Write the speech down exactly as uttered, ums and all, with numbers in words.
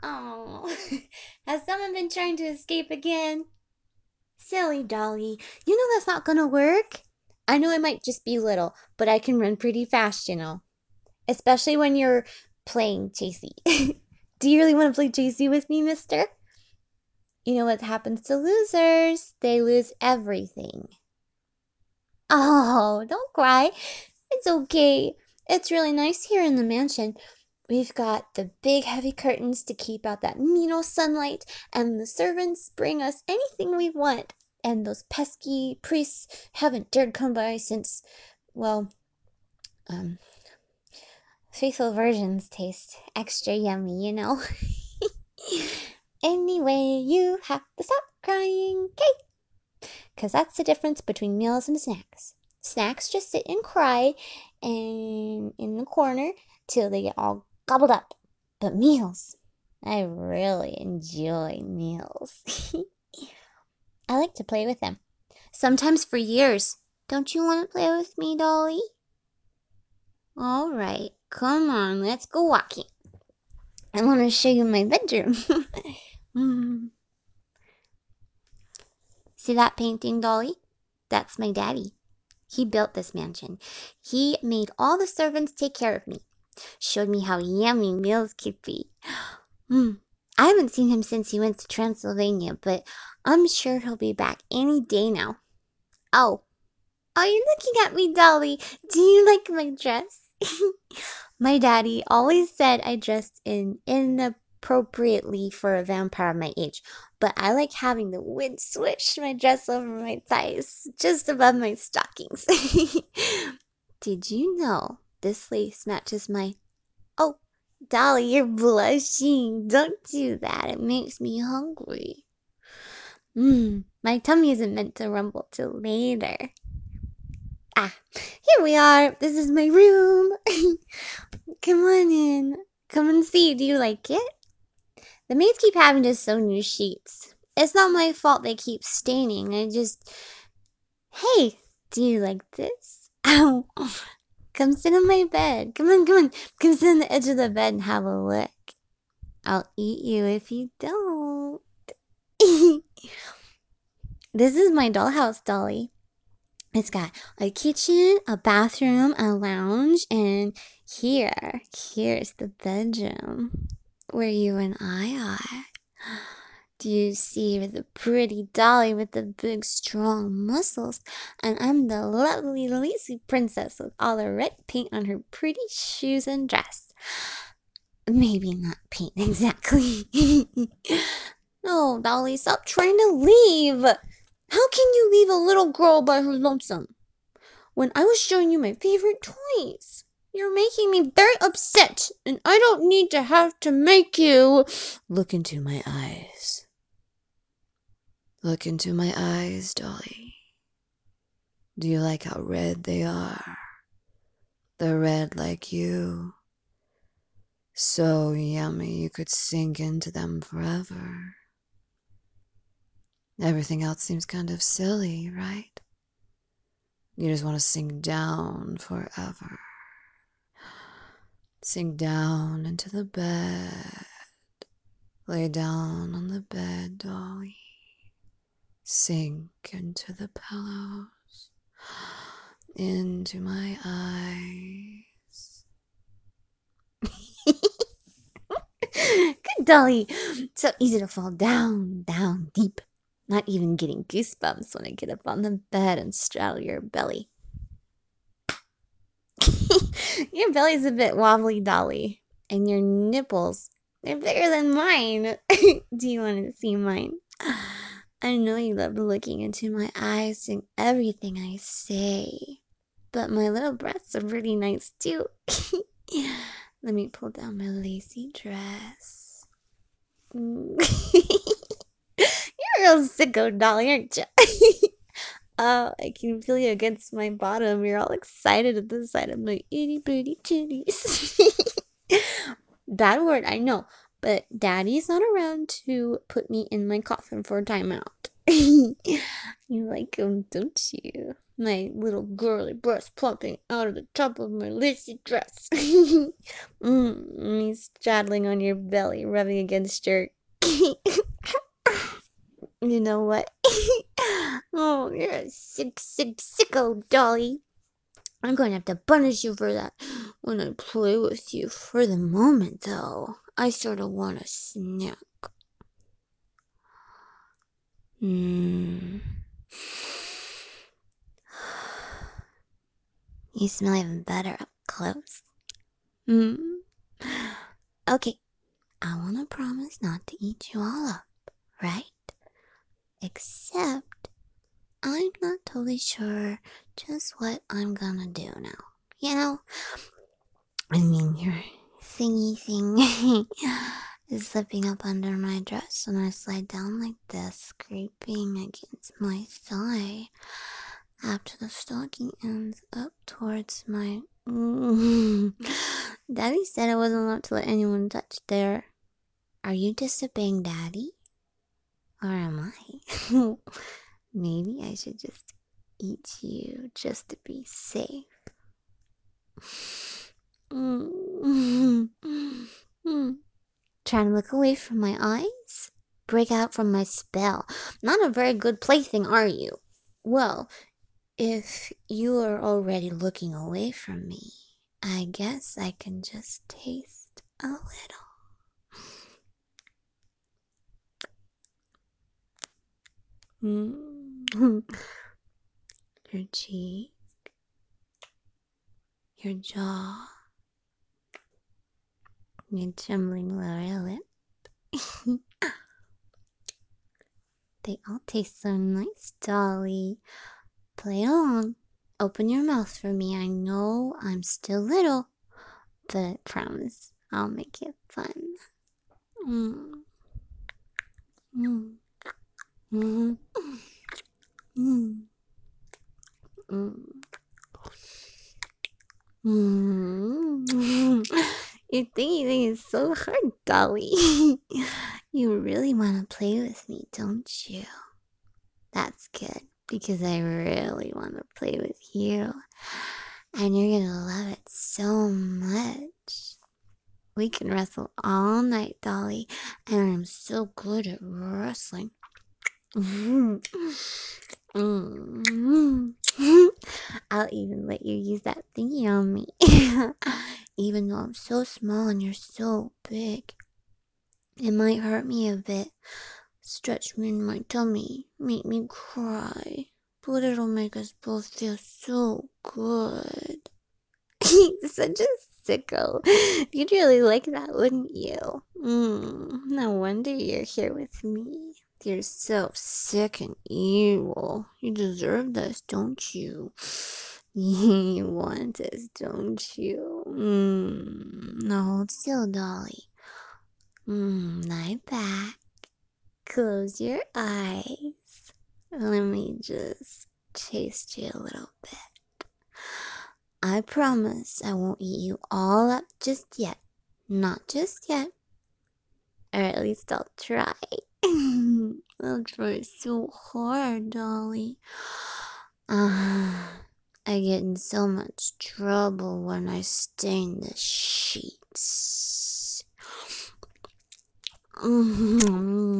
Oh, has someone been trying to escape again? Silly Dolly, you know that's not gonna work. I know I might just be little, but I can run pretty fast, you know. Especially when you're playing chasey. Do you really want to play chasey with me, mister? You know what happens to losers? They lose everything. Oh, don't cry. It's okay. It's really nice here in the mansion. We've got the big heavy curtains to keep out that mean old sunlight, and the servants bring us anything we want. And those pesky priests haven't dared come by since, well, um, faithful virgins taste extra yummy, you know? Anyway, you have to stop crying, okay? Because that's the difference between meals and snacks. Snacks just sit and cry and in the corner till they get all gobbled up. But meals, I really enjoy meals. I like to play with them. Sometimes for years. Don't you want to play with me, Dolly? All right, come on, let's go walking. I want to show you my bedroom. Mm. See that painting, Dolly? That's my daddy. He built this mansion. He made all the servants take care of me. Showed me how yummy meals could be. Mm. I haven't seen him since he went to Transylvania, but I'm sure he'll be back any day now. Oh, are you looking at me, Dolly? Do you like my dress? My daddy always said I dressed in inappropriately for a vampire my age, but I like having the wind swish my dress over my thighs, just above my stockings. Did you know this lace matches my... Oh, Dolly, you're blushing. Don't do that. It makes me hungry. Mmm, my tummy isn't meant to rumble till later. Ah, here we are. This is my room. Come on in. Come and see. Do you like it? The maids keep having to sew new sheets. It's not my fault they keep staining. I just... Hey, do you like this? Ow. Come sit on my bed. Come on, come on. Come sit on the edge of the bed and have a look. I'll eat you if you don't. This is my dollhouse, Dolly. It's got a kitchen, a bathroom, a lounge, and here, here's the bedroom where you and I are. Do you see the pretty Dolly with the big, strong muscles? And I'm the lovely, lazy princess with all the red paint on her pretty shoes and dress. Maybe not paint exactly. No, Dolly, stop trying to leave. How can you leave a little girl by her lonesome when I was showing you my favorite toys? You're making me very upset, and I don't need to have to make you look into my eyes. Look into my eyes, Dolly. Do you like how red they are? They're red like you. So yummy you could sink into them forever. Everything else seems kind of silly, right? You just want to sink down forever. Sink down into the bed. Lay down on the bed, Dolly. Sink into the pillows. Into my eyes. Good Dolly. So easy to fall down, down deep. Not even getting goosebumps when I get up on the bed and straddle your belly. Your belly's a bit wobbly, Dolly. And your nipples, they're bigger than mine. Do you want to see mine? I know you love looking into my eyes and everything I say. But my little breasts are pretty nice too. Let me pull down my lacy dress. You're a real sicko, Dolly, aren't you? Oh, I can feel you against my bottom. You're all excited at the sight of my itty bitty titties. Bad word, I know, but Daddy's not around to put me in my coffin for a timeout. You like him, don't you? My little girly breast plumping out of the top of my lacy dress. mm, me straddling on your belly, rubbing against your... You know what? Oh, you're a sick, sick, sicko, Dolly. I'm going to have to punish you for that when I play with you. For the moment, though, I sort of want a snack. Hmm. You smell even better up close. Hmm. Okay, I want to promise not to eat you all up, right? Except, I'm not totally sure just what I'm gonna do now. You know? I mean, your thingy thing is slipping up under my dress and I slide down like this, scraping against my thigh after the stocking ends up towards my... Daddy said I wasn't allowed to let anyone touch there. Are you disobeying Daddy? Or am I? Maybe I should just eat you just to be safe. Trying to look away from my eyes? Break out from my spell. Not a very good plaything, are you? Well, if you are already looking away from me, I guess I can just taste a little. Mm. Your cheek, your jaw, your trembling lower lip. They all taste so nice, Dolly. Play along. Open your mouth for me. I know I'm still little, but I promise I'll make it fun. Mm. Mm. Mm. Mm. Mm. Mm. Your thingy thing is so hard, Dolly. You really want to play with me, don't you? That's good, because I really want to play with you. And you're gonna love it so much. We can wrestle all night, Dolly, and I'm so good at wrestling. I'll even let you use that thingy on me. Even though I'm so small and you're so big. It might hurt me a bit. Stretch me in my tummy. Make me cry. But it'll make us both feel so good. He's such a sicko. You'd really like that, wouldn't you? Mm, no wonder you're here with me. You're so sick and evil. You deserve this, don't you? You want this, don't you? Mm, now hold still, Dolly. Mm, lie back. Close your eyes. Let me just taste you a little bit. I promise I won't eat you all up just yet. Not just yet. Or at least I'll try. I'll try so hard, Dolly. Ah, I get in so much trouble when I stain the sheets.